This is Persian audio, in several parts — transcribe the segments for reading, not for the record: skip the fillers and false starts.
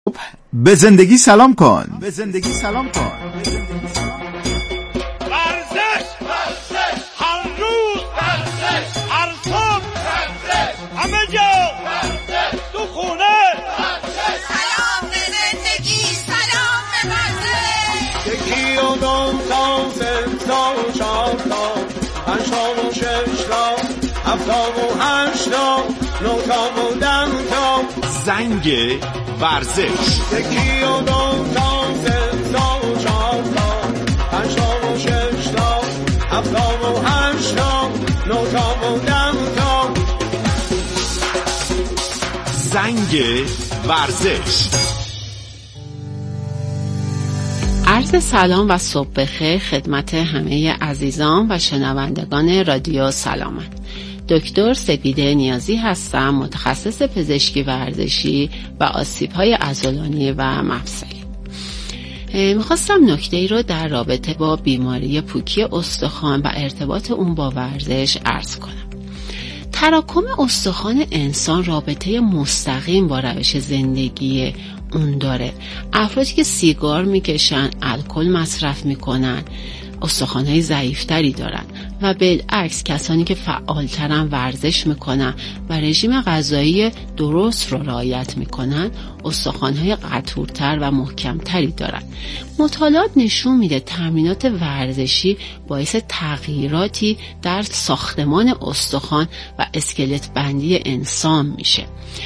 به زندگی سلام کن. به زندگی سلام کن. ورزش هر روز، هر صبح، همه جا، تو خونه. سلام به زندگی، سلام به ورزش. یکی و دو تا سه تا و چهار تا، پنج تا و شش تا، هفت تا و هشت تا، نه تا و ده تا. زنگ ورزش. یکی و دو تا سه تا و چهار تا، پنج تا و شش تا، هفت تا و هشت تا، نه تا و ده تا. زنگ ورزش. عرض سلام و صبح بخیر خدمت همه عزیزان و شنوندگان رادیو سلامت. دکتر سپیده نیازی هستم، متخصص پزشکی ورزشی و آسیب‌های عضلانی و مفصلی. میخواستم نکته‌ای رو در رابطه با بیماری پوکی استخوان و ارتباط اون با ورزش عرض کنم. تراکم استخوان انسان رابطه مستقیم با روش زندگی اون داره. افرادی که سیگار میکشن، الکل مصرف میکنن، استخوان‌های ضعیف‌تری دارن و بالعکس کسانی که فعال‌ترن، ورزش میکنن و رژیم غذایی درست رو رعایت میکنن، استخوان‌های قطورتر و محکمتری دارن. مطالعات نشون میده تمرینات ورزشی باعث تغییراتی در ساختمان استخوان و اسکلت بندی انسان میشه.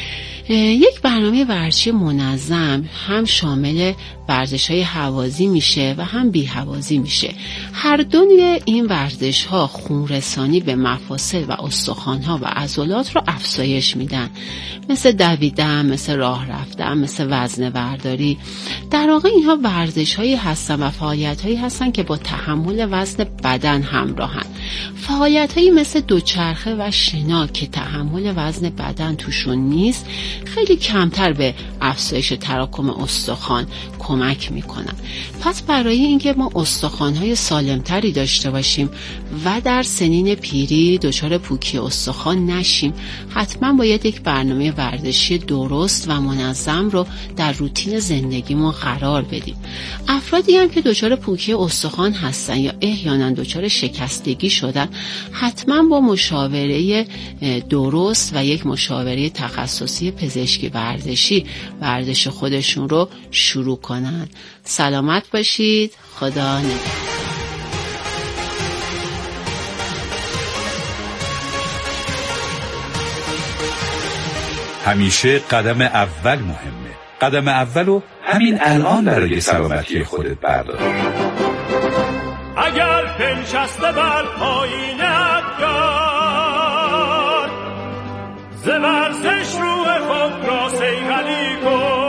یک برنامه ورزشی منظم هم شامل ورزش‌های هوازی میشه و هم بی‌هوازی میشه. هر دو این ورزش‌ها خونرسانی به مفاصل و استخوان‌ها و عضلات رو افزایش میدن، مثل دویدن، مثل راه رفتن، مثل وزنه برداری. در واقع اینها ورزش‌هایی هستن و فعالیت‌هایی هستن که با تحمل وزن بدن همراهن. فعالیت‌هایی مثل دوچرخه و شنا که تحمل وزن بدن توشون نیست، خیلی کمتر به افزایش تراکم استخوان کمک میکنن. پس برای اینکه ما استخوان‌های سالمتری داشته باشیم و در سنین پیری دچار پوکی استخوان نشیم، حتما باید یک برنامه ورزشی درست و منظم رو در روتین زندگیمون قرار بدیم. افرادی هم که دچار پوکی استخوان هستن یا احیانا دچار شکستگی شدن، حتما با مشاوره درست و یک مشاوره تخصصی پزشکی ورزشی ورزش خودشون رو شروع کنن. سلامت باشید. خدا نگهدار. همیشه قدم اول مهمه. قدم اولو همین الان برای سلامتی خودت بردار. اگر بنشسته بر پایینت دار، ز ورزش روح خود را صیقلی کن.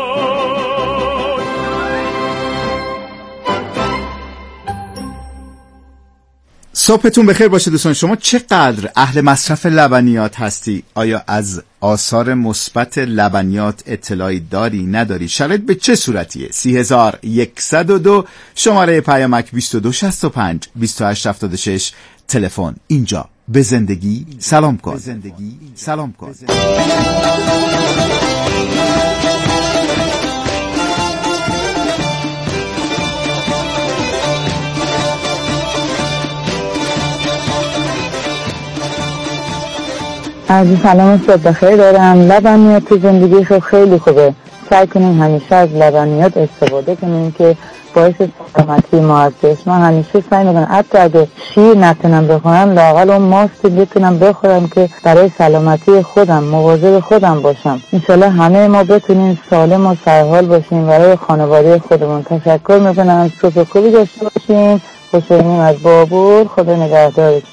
صبحتون بخیر باشه دوستان. شما چقدر اهل مصرف لبنیات هستی؟ آیا از آثار مثبت لبنیات اطلاعی داری نداری؟ شرایط به چه صورتیه؟ 3102 شماره پیامک 2265 2876 تلفن. اینجا به زندگی سلام کن. به زندگی سلام کن. عرض سلام صبح بخیر دارم. لبنیات تو زندگی خیلی خوبه. سعی کنیم همیشه از لبنیات استفاده کنیم که باعث سلامتی ما هست. من همیشه سعی میکنم حتی اگه شیر نتونم بخورم، لااقل اون ماستی بتونم بخورم که برای سلامتی خودم مواظب خودم باشم. انشالله همه ما بتونیم سالم و سرحال باشیم برای خانواده خودمون. تشکر میکنم. صبح خوبی داشته باشیم. حسینیم از بابور. خدا نگهدارتون.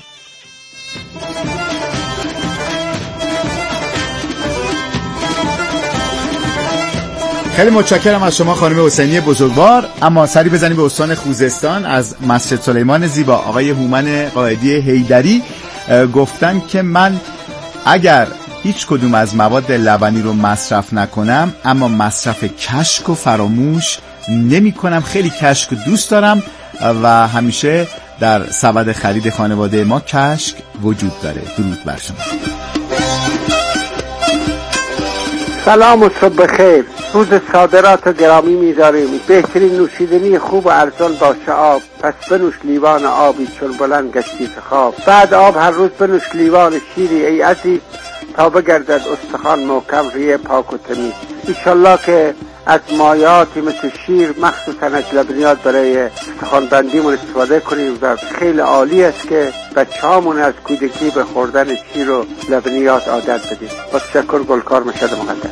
خیلی متشکرم از شما خانم حسینی بزرگوار. اما سری بزنیم به استان خوزستان. از مسجد سلیمان زیبا آقای هومن قائدی حیدری گفتن که من اگر هیچ کدوم از مواد لبنی رو مصرف نکنم، اما مصرف کشک و فراموش نمی کنم. خیلی کشک دوست دارم و همیشه در سبد خرید خانواده ما کشک وجود داره. درود بر شما. سلام و صبح خیر. روز صادرات و گرامی می‌داریم. بهترین نوشیدنی خوب و ارزان باشه آب. پس بنوش لیوان آبی چون بلند گشتی ز خواب. بعد آب هر روز بنوش لیوان شیری ای عزیز، تا بگردد استخوان محکم ریه پاک و تمیز. انشالله که از مایعاتی مثل شیر مخصوصا از لبنیات برای استخوان بندیمون استفاده کنیم و خیلی عالی است که بچه‌هامون از کودکی به خوردن شیر و لبنیات عادت بدیم. با تشکر. گلکار مشهد مقدس.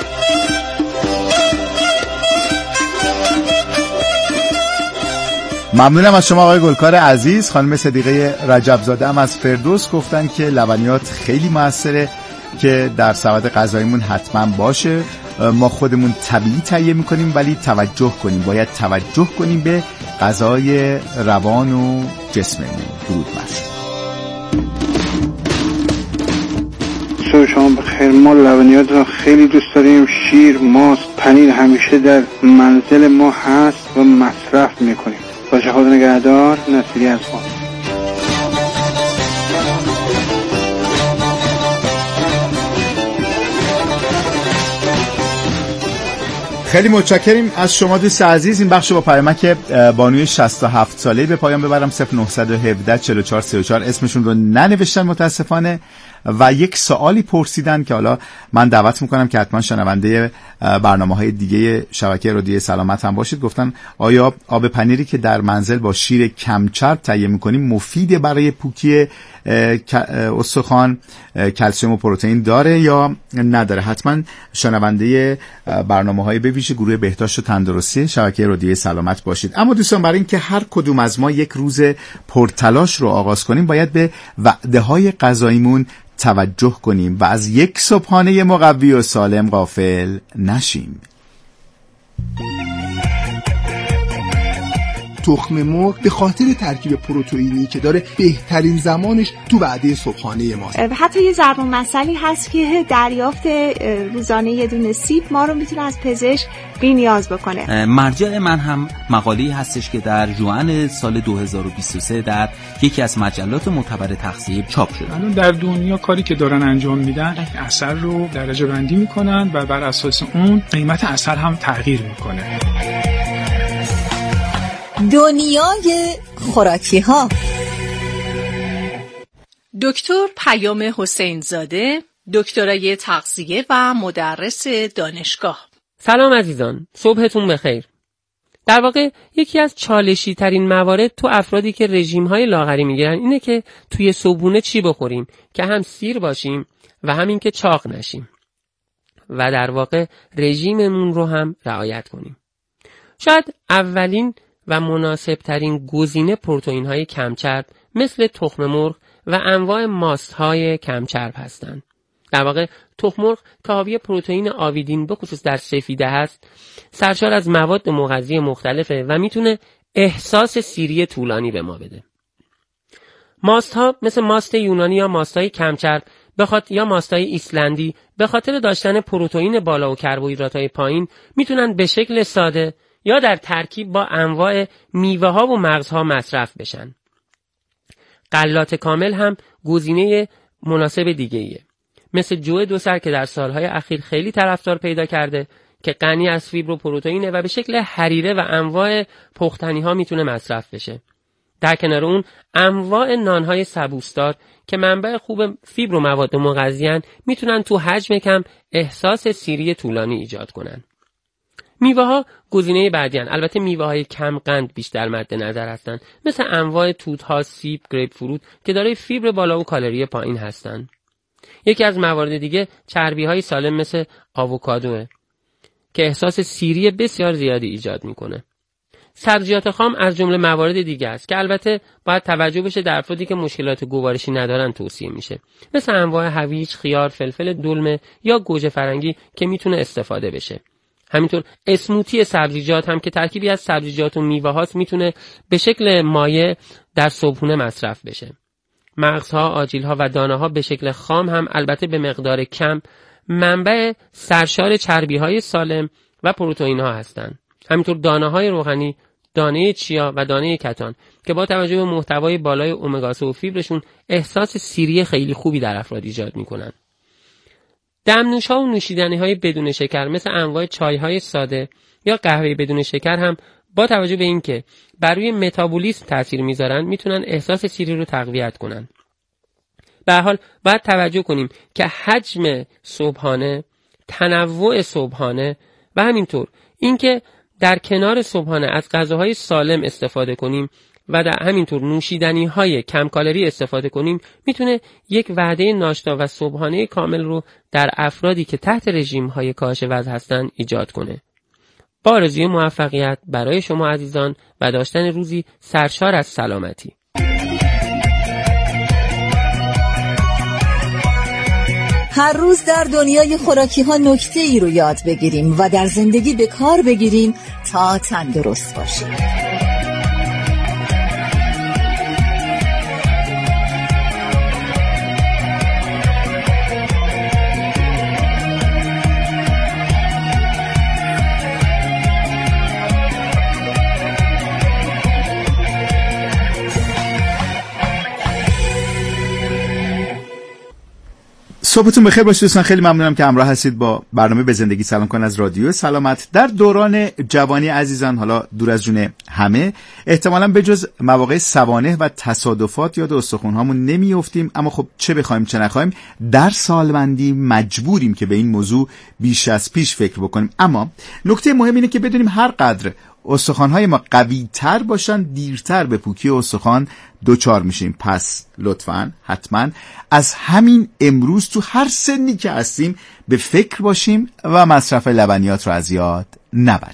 ممنونم از شما آقای گلکار عزیز. خانم صدیقه رجبزاده هم از فردوس گفتن که لبنیات خیلی موثره که در سبد غذاییمون حتما باشه. ما خودمون طبیعی تهیه میکنیم ولی باید توجه کنیم به غذای روان و جسممون. درود بر شما. صبح شما بخیر. ما لبنیات را خیلی دوست داریم. شیر، ماست، پنیر همیشه در منزل ما هست و مصرف میکنیم. باشه خدا نگهدار. نصیری از خان. خیلی متشکریم از شما دوست عزیز. این بخش با پیامک بانوی 67 ساله‌ای به پایان ببرم. 0917 44 34 اسمشون رو ننوشتن متاسفانه و یک سوالی پرسیدن که حالا من دعوت میکنم که حتما شنونده برنامه‌های دیگه شبکه رادیو سلامت هم باشید. گفتن آیا آب پنیری که در منزل با شیر کم چرب تهیه میکنیم مفیده برای پوکی استخوان، کلسیم و پروتئین داره یا نداره؟ حتما شنونده برنامه‌های به ویژه گروه بهداشت و تندرستی شبکه رادیو سلامت باشید. اما دوستان، برای اینکه هر کدوم از ما یک روز پرتلاش رو آغاز کنیم باید به وعده‌های غذاییمون توجه کنیم و از یک صبحانه مقوی و سالم غافل نشیم. تخم مرغ به خاطر ترکیب پروتئینی که داره بهترین زمانش تو وعده صبحانه ماست. حتی یه ضرب المثلی هست که دریافت روزانه یه دونه سیب ما رو میتونه از پزشک بی نیاز بکنه. مرجع من هم مقاله‌ای هستش که در ژوئن سال 2023 در یکی از مجلات معتبر تغذیه چاپ شده. الان در دنیا کاری که دارن انجام میدن اثر رو درجه بندی میکنن و بر اساس اون قیمت اثر هم تغییر میکنه. دنیای خوراکی ها. دکتر پیام حسین زاده، دکترای تغذیه و مدرس دانشگاه. سلام عزیزان، صبحتون بخیر. در واقع یکی از چالشی ترین موارد تو افرادی که رژیم های لاغری میگیرن اینه که توی صبحونه چی بخوریم که هم سیر باشیم و همین که چاق نشیم و در واقع رژیممون رو هم رعایت کنیم. شاید اولین و مناسب ترین گزینه پروتئین های کمچرب مثل تخم مرغ و انواع ماست های کمچرب هستند. در واقع تخم مرغ که حاوی پروتئین آویدین به خصوص در سفیده هست، سرشار از مواد مغذی مختلفه و میتونه احساس سیری طولانی به ما بده. ماست ها مثل ماست یونانی یا ماست های کمچرب یا ماست های ایسلندی به خاطر داشتن پروتئین بالا و کربوهیدرات های پایین میتونن به شکل ساده یا در ترکیب با انواع میوه ها و مغزها مصرف بشن. غلات کامل هم گزینه مناسب دیگه ایه. مثل جو دو سر که در سالهای اخیر خیلی طرفدار پیدا کرده که غنی از فیبر و پروتئینه و به شکل حریره و انواع پختنی ها میتونه مصرف بشه. در کنار اون انواع نانهای سبوسدار که منبع خوب فیبر و مواد مغذی‌اند میتونن تو حجم کم احساس سیری طولانی ایجاد کنن. میوه ها گزینه بعدی هستند. البته میوه های کم قند بیشتر مد نظر هستند، مثل انواع توت ها، سیب، گریپ فروت که دارای فیبر بالا و کالری پایین هستند. یکی از موارد دیگه چربی های سالم مثل آووکادوه که احساس سیری بسیار زیادی ایجاد میکنه. سبزیجات خام از جمله موارد دیگه است که البته باید توجه بشه در افرادی که مشکلات گوارشی ندارن توصیه میشه، مثل انواع هویج، خیار، فلفل دلمه یا گوجه فرنگی که میتونه استفاده بشه. همینطور اسموتی سبزیجات هم که ترکیبی از سبزیجات و میوه هاست میتونه به شکل مایع در صبحونه مصرف بشه. مغزها، آجیلها و دانه ها به شکل خام هم البته به مقدار کم منبع سرشار چربی های سالم و پروتئین ها هستند. همینطور دانه های روغنی، دانه چیا و دانه کتان که با توجه به محتوای بالای امگا 3 و فیبرشون احساس سیری خیلی خوبی در افراد ایجاد میکنن. دمنوش‌ها و نوشیدنی‌های بدون شکر مثل انواع چای‌های ساده یا قهوه بدون شکر هم با توجه به اینکه بر روی متابولیسم تاثیر میذارن میتونن احساس سیری رو تقویت کنن. به هر حال باید توجه کنیم که حجم صبحانه، تنوع صبحانه و همینطور اینکه در کنار صبحانه از غذاهای سالم استفاده کنیم و در همینطور نوشیدنی‌های کم کالری استفاده کنیم میتونه یک وعده ناشتا و صبحانه کامل رو در افرادی که تحت رژیم‌های کاهش وزن هستن ایجاد کنه. با آرزوی موفقیت برای شما عزیزان و داشتن روزی سرشار از سلامتی. هر روز در دنیای خوراکی ها نکته ای رو یاد بگیریم و در زندگی به کار بگیریم تا تندرست باشیم. صبحتون بخیر باشه دوستان. خیلی ممنونم که همراه هستید با برنامه به زندگی سلام کن از رادیو سلامت. در دوران جوانی عزیزان، حالا دور از جون همه، احتمالاً به جز مواقع سوانح و تصادفات یاد استخوان‌هامون نمیافتیم، اما خب چه بخوایم چه نخوایم در سالمندی مجبوریم که به این موضوع بیش از پیش فکر بکنیم. اما نکته مهم اینه که بدونیم هر قدر استخوان‌های ما قوی‌تر باشن دیرتر به پوکی استخوان دوچار میشیم. پس لطفاً حتما از همین امروز تو هر سنی که هستیم به فکر باشیم و مصرف لبنیات رو از یاد نبریم.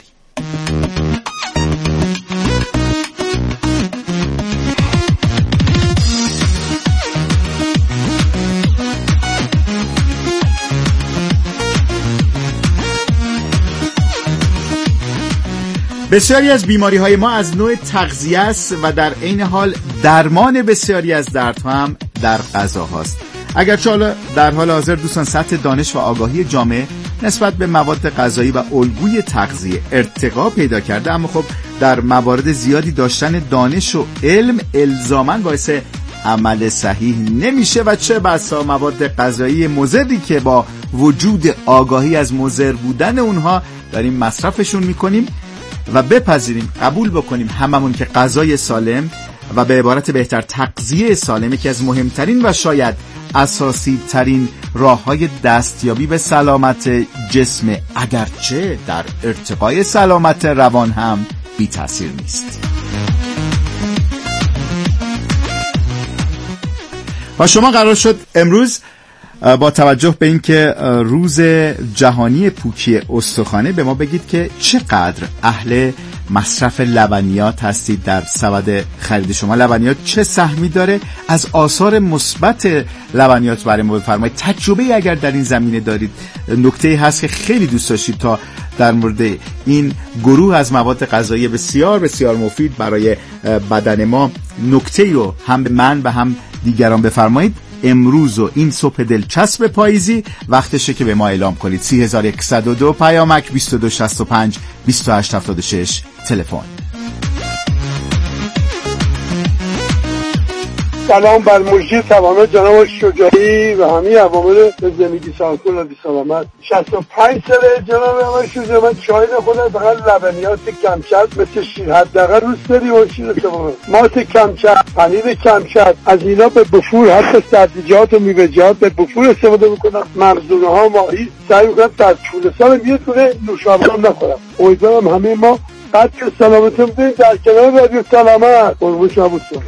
بسیاری از بیماری‌های ما از نوع تغذیه است و در عین حال درمان بسیاری از دردها هم در غذا هاست. اگرچه حالا در حال حاضر دوستان سطح دانش و آگاهی جامعه نسبت به مواد غذایی و الگوی تغذیه ارتقا پیدا کرده، اما خب در موارد زیادی داشتن دانش و علم الزاماً باعث عمل صحیح نمیشه و چه بسا مواد غذایی مضری که با وجود آگاهی از مضر بودن اونها داریم مصرفشون میکنیم و بپذیریم، قبول بکنیم هممون که غذای سالم و به عبارت بهتر تغذیه سالم یکی از مهمترین و شاید اساسی ترین راه‌های دستیابی به سلامت جسم، اگرچه در ارتقای سلامت روان هم بی تأثیر نیست. و شما قرار شد امروز با توجه به اینکه روز جهانی پوکی استخوانه به ما بگید که چقدر اهل مصرف لبنیات هستید در سبد خرید شما. لبنیات چه سهمی داره؟ از آثار مثبت لبنیات برای ما بفرمایید. تجربه اگر در این زمینه دارید، نکته‌ای هست که خیلی دوست داشتید تا در مورد این گروه از مواد غذایی بسیار بسیار مفید برای بدن ما نکته‌ای رو هم به من و هم دیگران بفرمایید. امروز و این صبح دلچسب پاییزی وقتشه که به ما اعلام کنید. 3102 پیامک 2265 2876 تلفن. سلام بر مجری توانا جناب شجاعی و همه عوامل به زندگی سالکن و بی سلامت. 65 ساله جناب آقای شجاعی، من شاهد خودم فقط لبنیات کمچرب مثل شیر، حداقل روز داری و شیر استفاده، ماست کمچرب، پنیر کمچرب، از اینا به بفور، حتی سبزیجات و میوه‌جات به بفور استفاده میکنم. مغزونه ها ماهی سعی میکنم در طول سال یه دونه نوشابه هم نخورم. امیدوارم همه ما قدر سلامتون بودیم در کنار رادیو سلامت. قربون شما باشید.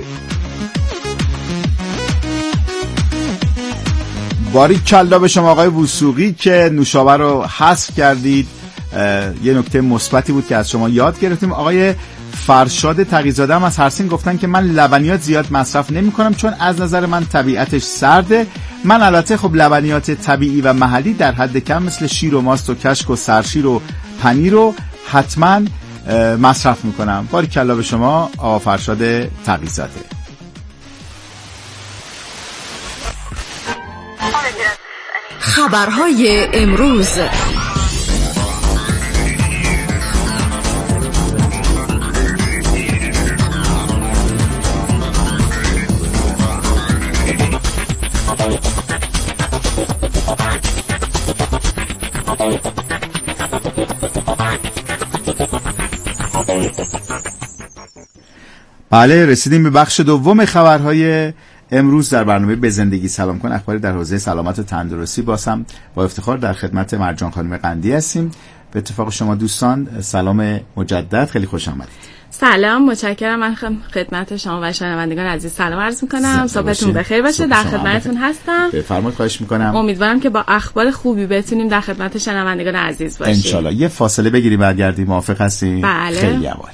باریکلا به شما آقای وثوقی که نوشابه رو حذف کردید. یه نکته مثبتی بود که از شما یاد گرفتیم. آقای فرشاد تقی‌زاده هم از هرسین گفتن که من لبنیات زیاد مصرف نمی کنم چون از نظر من طبیعتش سرده. من البته خب لبنیات طبیعی و محلی در حد کم مثل شیر و ماست و کشک و سرشیر و پنیر رو حتما مصرف میکنم. باریکلا به شما آقا فرشاد تقی‌زاده. خبرهای امروز. بله، رسیدیم به بخش دوم خبرهای امروز در برنامه به زندگی سلام کن. اخباری در حوزه سلامت و تندرستی بازم با افتخار در خدمت مرجان خانم قندی هستیم. به اتفاق شما دوستان سلام مجدد، خیلی خوش آمدید. سلام، متشکرم. من خدمت شما و شنوندگان عزیز سلام عرض می‌کنم. صبحتون بخیر باشه. در خدمتتون هستم. بفرمایید، خواهش می‌کنم. امیدوارم که با اخبار خوبی بتونیم در خدمت شنوندگان عزیز باشیم. ان شاءالله. یه فاصله بگیریم برگردیم. موافق هستین؟ بله. خیلی عالی.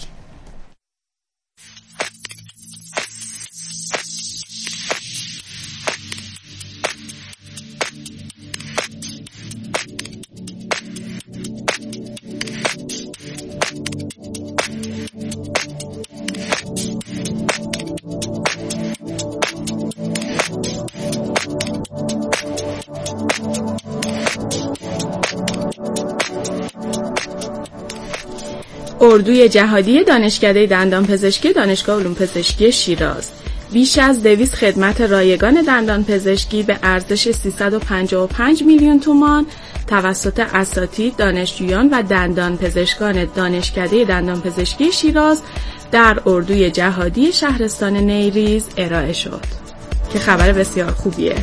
اردوی جهادی دانشکده دندانپزشکی دانشگاه علوم پزشکی شیراز بیش از 200 خدمت رایگان دندانپزشکی به ارزش 355 میلیون تومان توسط اساتید، دانشجویان و دندانپزشکان دانشکده دندانپزشکی شیراز در اردوی جهادی شهرستان نیریز ارائه شد که خبر بسیار خوبیه.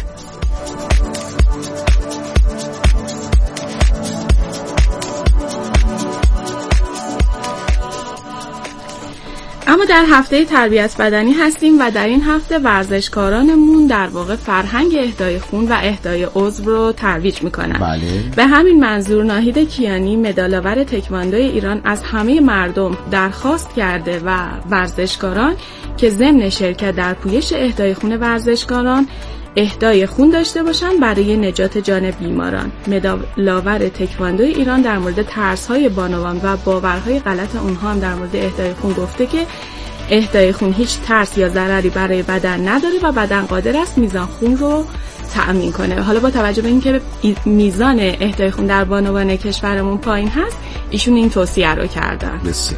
اما در هفته تربیت بدنی هستیم و در این هفته ورزشکارانمون در واقع فرهنگ اهدای خون و اهدای عضو رو ترویج میکنن. بله. به همین منظور ناهید کیانی مدال‌آور تکواندو ایران از همه مردم درخواست کرده و ورزشکاران که ضمن شرکت در پویش اهدای خون ورزشکاران اهدای خون داشته باشند برای نجات جان بیماران. مدال‌آور تکواندو ایران در مورد ترس‌های بانوان و باورهای غلط اونها هم در مورد اهدای خون گفته که اهدای خون هیچ ترس یا ضرری برای بدن نداره و بدن قادر است میزان خون رو تأمین کنه. حالا با توجه به اینکه میزان اهدای خون در بانوان کشورمون پایین هست، ایشون این توصیه رو کردن. بسیار.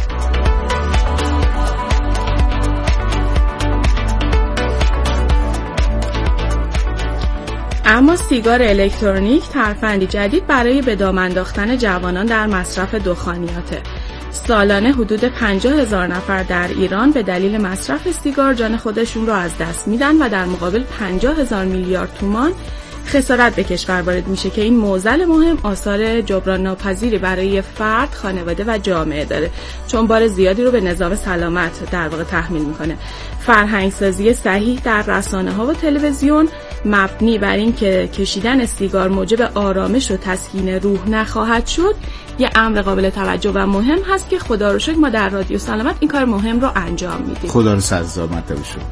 اما سیگار الکترونیک ترفندی جدید برای به دام انداختن جوانان در مصرف دخانیاته. سالانه حدود 50,000 نفر در ایران به دلیل مصرف سیگار جان خودشون رو از دست میدن و در مقابل 50,000 میلیارد تومان خسارت به کشور وارد میشه که این معضل مهم آثار جبران ناپذیری برای فرد، خانواده و جامعه داره، چون بار زیادی رو به نظام سلامت در واقع تحمیل میکنه. فرهنگسازی صحیح در رسانه‌ها و تلویزیون مبنی بر این که کشیدن سیگار موجب آرامش و تسکین روح نخواهد شد یه امر قابل توجه و مهم هست که خدا رو شکر ما در رادیو سلامت این کار مهم رو انجام میدیم. خدا رو سزا مطلب شد.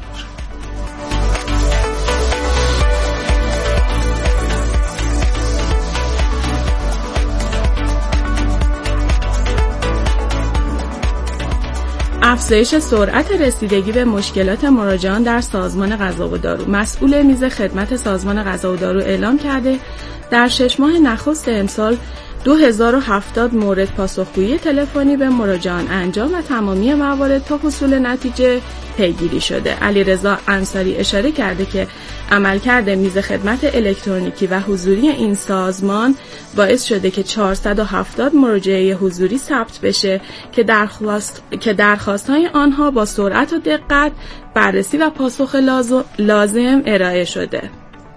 افزایش سرعت رسیدگی به مشکلات مراجعان در سازمان غذا و دارو. مسئول میز خدمت سازمان غذا و دارو اعلام کرده در 6 ماه نخست امسال 2070 مورد پاسخگویی تلفنی به مراجعان انجام و تمامی موارد تا حصول نتیجه پیگیری شده. علیرضا انصاری اشاره کرده که عملکرد میز خدمت الکترونیکی و حضوری این سازمان باعث شده که 470 مراجعه حضوری ثبت بشه که درخواست‌های آنها با سرعت و دقت بررسی و پاسخ لازم ارائه شده.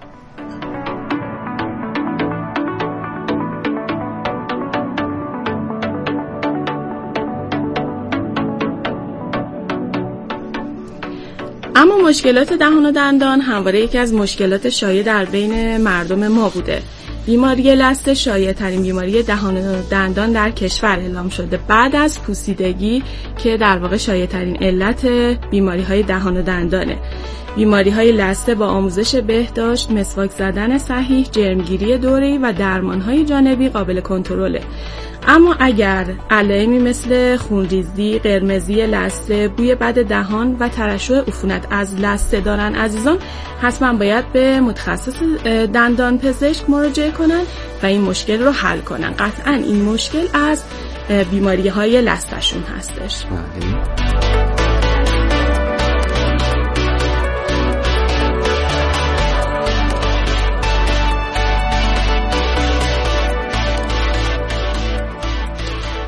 اما مشکلات دهان و دندان همواره یکی از مشکلات شایع در بین مردم ما بوده. بیماری لثه شایع‌ترین بیماری دهان و دندان در کشور اعلام شده بعد از پوسیدگی که در واقع شایع‌ترین علت بیماری‌های دهان و دندانه. بیماری‌های لثه با آموزش بهداشت، مسواک زدن صحیح، جرمگیری دوره‌ای و درمان‌های جانبی قابل کنترله. اما اگر علائمی مثل خونریزی، قرمزی لثه، بوی بد دهان و ترشح عفونت از لثه دارن عزیزان، حتما باید به متخصص دندان پزشک مراجعه کنن و این مشکل رو حل کنن. قطعا این مشکل از بیماری‌های لثه‌شون هستش.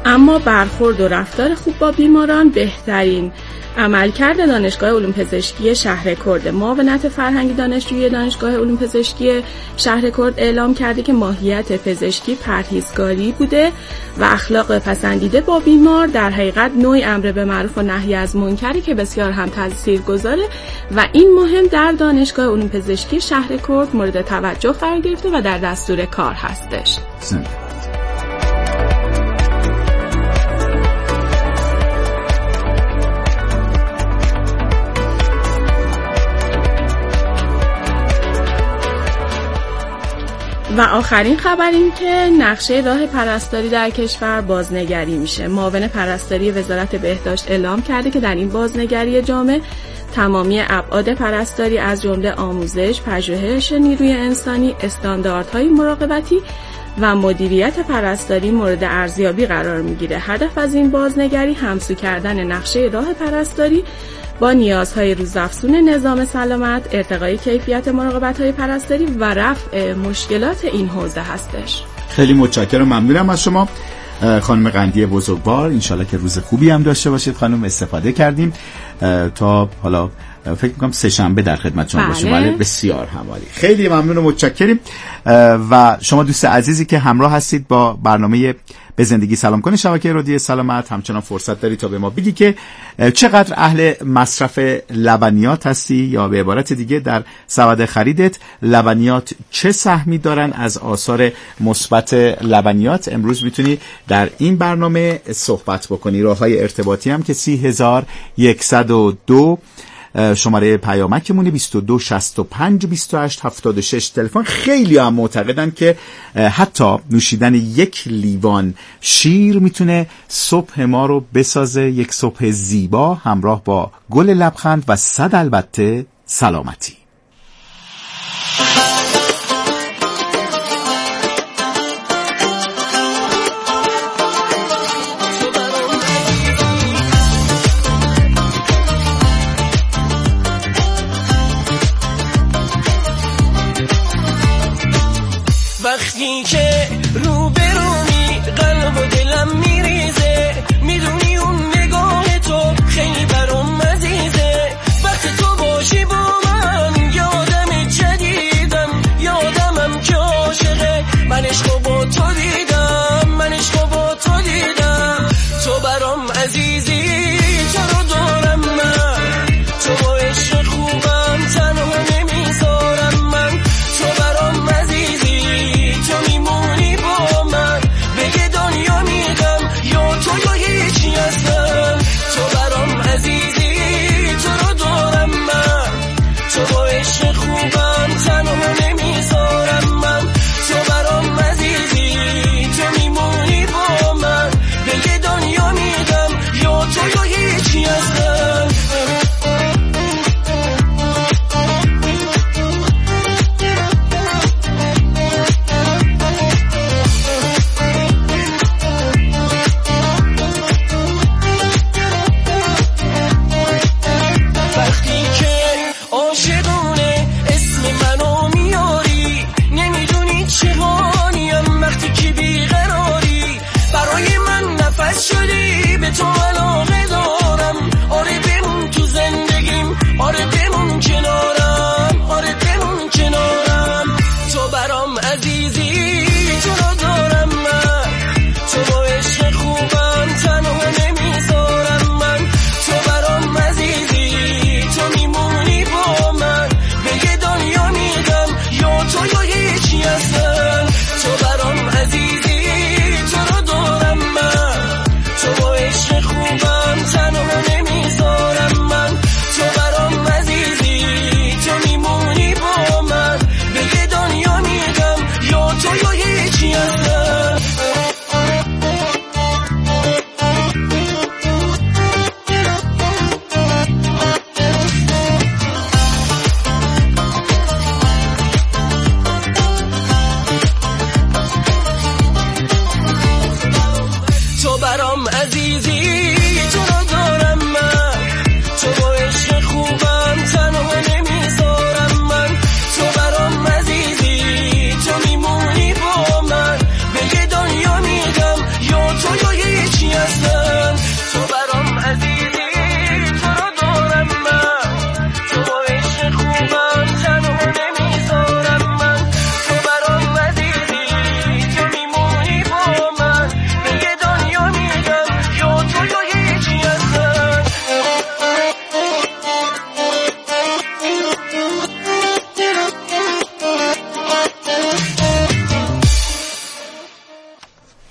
اما برخورد و رفتار خوب با بیماران بهترین عملکرد دانشگاه علوم پزشکی شهرکرد. معاونت فرهنگی دانشجویی دانشگاه علوم پزشکی شهرکرد اعلام کرده که ماهیت پزشکی پرهیزکاری بوده و اخلاق پسندیده با بیمار در حقیقت نوعی امر به معروف و نهی از منکری که بسیار هم تاثیرگذاره و این مهم در دانشگاه علوم پزشکی شهرکرد مورد توجه قرار گرفته و در دستور کار هستش. و آخرین خبر این که نقشه راه پرستاری در کشور بازنگری میشه. معاون پرستاری وزارت بهداشت اعلام کرده که در این بازنگری جامع تمامی ابعاد پرستاری از جمله آموزش، پژوهش نیروی انسانی، استانداردهای مراقبتی و مدیریت پرستاری مورد ارزیابی قرار میگیره. هدف از این بازنگری همسو کردن نقشه راه پرستاری با نیازهای روزافزون نظام سلامت، ارتقای کیفیت مراقبت‌های پرستاری و رفع مشکلات این حوزه هستش. خیلی متشکرم، ممنونم از شما خانم قندی بزرگوار. انشالله که روز خوبی هم داشته باشید خانم. استفاده کردیم تا حالا فکر می‌کنم سه شنبه در خدمت شما باشیم. بله بسیار همالی. خیلی ممنون و متشکریم. و شما دوست عزیزی که همراه هستید با برنامه به زندگی سلام کنید شبکه رادیو سلامت، همچنان فرصت داری تا به ما بگی که چقدر اهل مصرف لبنیات هستی، یا به عبارت دیگه در سبد خریدت لبنیات چه سهمی دارن از آثار مثبت لبنیات. امروز میتونی در این برنامه صحبت بکنی. راههای ارتباطی هم که 30102 شماره پیامکمونه 22 65 28 76 تلفن. خیلی هم معتقدن که حتی نوشیدن یک لیوان شیر میتونه صبح ما رو بسازه یک صبح زیبا همراه با گل لبخند و صد البته سلامتی. وقتی که رو به رومی قلب و دلم میریزه، میدونی اون نگاه تو خیلی برام عزیزه. وقتی تو باشی با من یادم جدیدم، یادمم که عاشقه. من عشقو با تو دیدم، من عشقو با تو دیدم. تو برام عزیزی، تو رو دارم من، تو با عشق خوبم تنها نمیذارم من. تو برام عزیزی، تو میمونی با من، بگه دنیا میدم یا تو یا هیچی هستم. تو برام عزیزی، تو رو دارم من، تو با عشق خوبم تنها نمیذارم من. تو برام عزیزی، تو میمونی با من، بگه دنیا میدم یا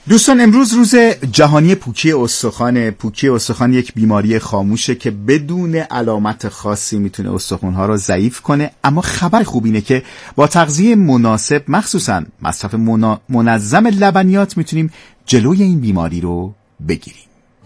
دوستان امروز روز جهانی پوکی استخوان. پوکی استخوان یک بیماری خاموشه که بدون علامت خاصی میتونه استخوان‌ها رو ضعیف کنه، اما خبر خوب اینه که با تغذیه مناسب، مخصوصا مصرف منظم لبنیات، میتونیم جلوی این بیماری رو بگیریم.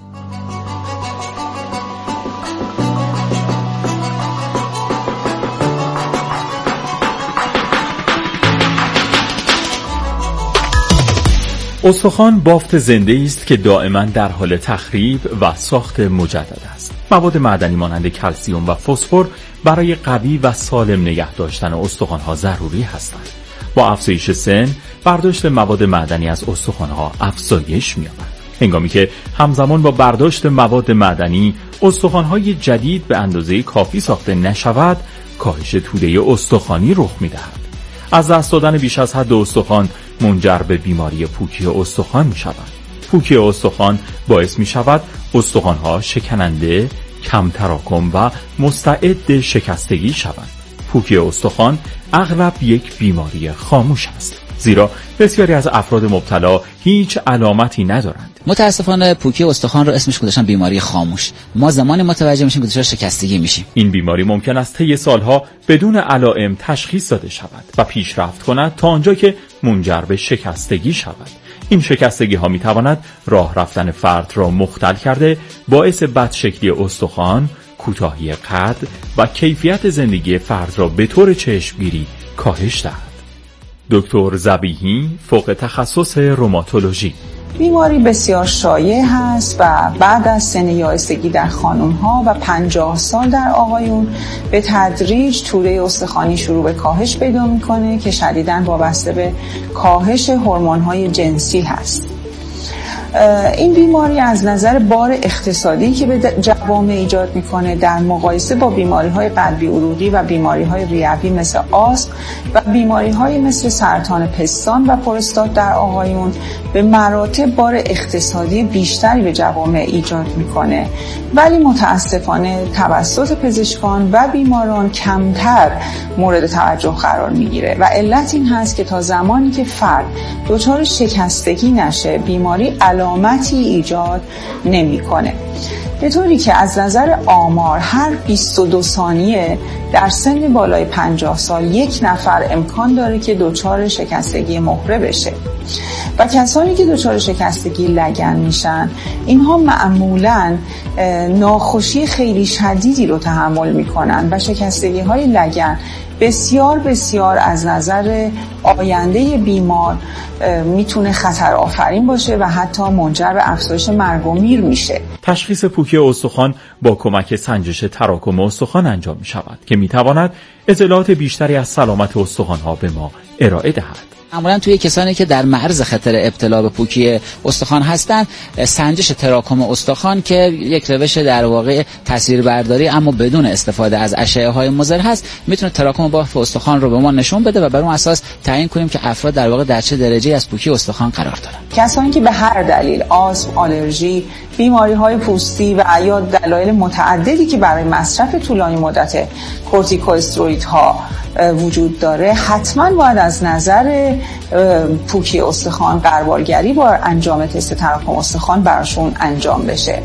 استخوان بافت زنده است که دائما در حال تخریب و ساخت مجدد است. مواد معدنی مانند کلسیم و فسفر برای قوی و سالم نگه داشتن استخوان‌ها ضروری هستند. با افزایش سن، برداشت مواد معدنی از استخوان‌ها افزایش می‌یابد. هنگامی که همزمان با برداشت مواد معدنی استخوان‌های جدید به اندازه کافی ساخته نشود، کاهش توده استخوانی رخ می‌دهد. از دست دادن بیش از حد استخوان منجر به بیماری پوکی استخوان می شود. پوکی استخوان باعث می شود استخوان‌ها شکننده، کم تراکم و مستعد شکستگی شوند. پوکی استخوان اغلب یک بیماری خاموش است، زیرا بسیاری از افراد مبتلا هیچ علامتی ندارند. متاسفانه پوکی استخوان رو اسمش گذاشتن بیماری خاموش. ما زمانی متوجه میشیم که دچار شکستگی میشیم. این بیماری ممکن است طی سالها بدون علائم تشخیص داده شود و پیشرفت کند تا آنجا که منجر به شکستگی شود. این شکستگی ها می تواند راه رفتن فرد را مختل کرده، باعث بدشکلی استخوان، کوتاهی قد و کیفیت زندگی فرد را به طور چشمگیری کاهش دهد. دکتر ذبیحی، فوق تخصص روماتولوژی. بیماری بسیار شایع هست و بعد از سن یائسگی در خانم‌ها و 50 سال در آقایون به تدریج توده استخوانی شروع به کاهش پیدا می‌کنه که شدیداً وابسته به کاهش هورمون‌های جنسی هست. این بیماری از نظر بار اقتصادی که به جوامع ایجاد میکنه در مقایسه با بیماری‌های قلبی عروقی و بیماری‌های ریوی مثل آسم و بیماری‌های مثل سرطان پستان و پروستات در آقایون به مراتب بار اقتصادی بیشتری به جوامع ایجاد میکنه، ولی متاسفانه توسط پزشکان و بیماران کمتر مورد توجه قرار میگیره و علت این هست که تا زمانی که فرد دچار شکستگی نشه بیماری علامتی ایجاد نمیکنه. به طوری که از نظر آمار هر 22 ثانیه در سن بالای 50 سال یک نفر امکان داره که دچار شکستگی مهره بشه و کسانی که دچار شکستگی لگن میشن اینها معمولاً ناخوشی خیلی شدیدی رو تحمل میکنن و شکستگی های لگن بسیار بسیار از نظر آینده بیمار میتونه خطر آفرین باشه و حتی منجر به افزایش مرگ و میر میشه. تشخیص پوکی استخوان با کمک سنجش تراکم استخوان انجام می شود که می تواند اطلاعات بیشتری از سلامت استخوان‌ها به ما ارائه دهد. معمولا توی کسانی که در معرض خطر ابتلا به پوکی استخوان هستند، سنجش تراکم استخوان که یک روش در واقع تصویربرداری اما بدون استفاده از اشعه‌های مضر هست، میتونه تراکم بافت استخوان رو به ما نشون بده و بر اون اساس تعیین کنیم که افراد در واقع در چه درجه‌ای از پوکی استخوان قرار دارن. کسانی که به هر دلیل آسم، آلرژی، بیماری‌های پوستی و یا دلایل متعددی که برای مصرف طولانی مدت کورتیکواستروئیدها وجود داره حتما باید از نظر پوکی استخوان قربالگری با انجام تست تراکم استخوان براشون انجام بشه.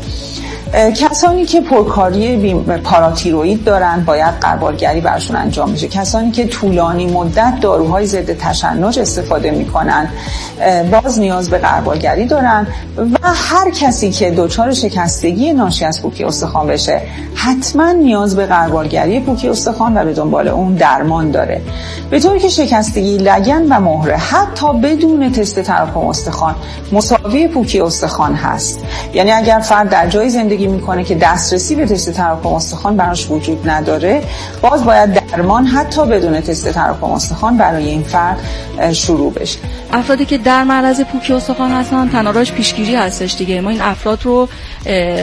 کسانی که پرکاری پاراتیروئید دارن باید قربالگری براشون انجام بشه. کسانی که طولانی مدت داروهای ضد تشنج استفاده میکنن باز نیاز به قربالگری دارن و هر کسی که دچار شکستگی ناشی از پوکی استخوان بشه حتما نیاز به قربالگری پوکی استخوان و به دنبال اون درمان داره. به طوری که شکستگی لگن و مهره حتی بدون تست تراکم استخوان مساوی پوکی استخوان هست. یعنی اگر فرد در جای زندگی میکنه که دسترسی به تست تراکم استخوان براش وجود نداره، باز باید درمان حتی بدون تست تراکم استخوان برای این فرد شروع بشه. افرادی که در معرض پوکی استخوان هستن تنها راهش پیشگیری هستش دیگه. ما این افراد رو